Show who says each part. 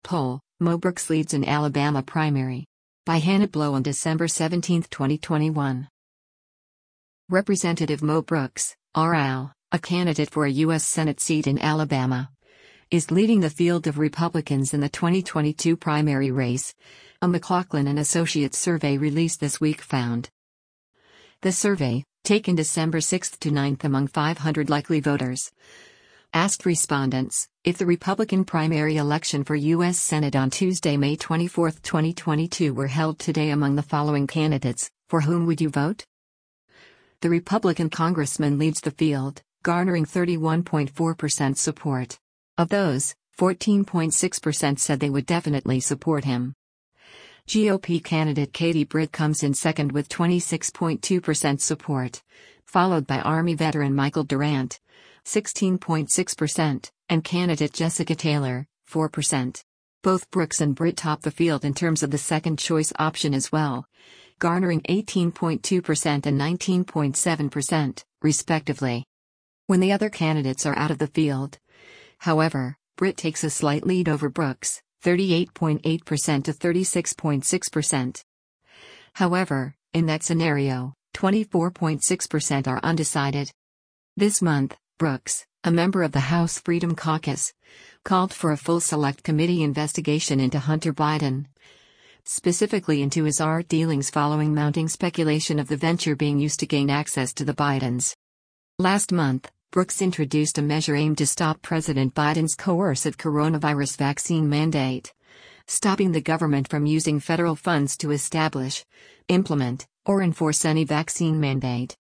Speaker 1: poll, Mo Brooks leads in Alabama primary. By Hannah Blow on December 17, 2021. Representative Mo Brooks, RL, a candidate for a U.S. Senate seat in Alabama, is leading the field of Republicans in the 2022 primary race, a McLaughlin and Associates survey released this week found. The survey, taken December 6 to 9 among 500 likely voters, asked respondents, if the Republican primary election for U.S. Senate on Tuesday, May 24, 2022 were held today among the following candidates, for whom would you vote? The Republican congressman leads the field, garnering 31.4% support. Of those, 14.6% said they would definitely support him. GOP candidate Katie Britt comes in second with 26.2% support, followed by Army veteran Michael Durant, 16.6%, and candidate Jessica Taylor, 4%. Both Brooks and Britt top the field in terms of the second-choice option as well, garnering 18.2% and 19.7%, respectively. When the other candidates are out of the field, however, Britt takes a slight lead over Brooks, 38.8% to 36.6%. However, in that scenario, 24.6% are undecided. This month, Brooks, a member of the House Freedom Caucus, called for a full Select Committee investigation into Hunter Biden, specifically into his art dealings following mounting speculation of the venture being used to gain access to the Bidens. Last month, Brooks introduced a measure aimed to stop President Biden's coercive coronavirus vaccine mandate, stopping the government from using federal funds to establish, implement, or enforce any vaccine mandate.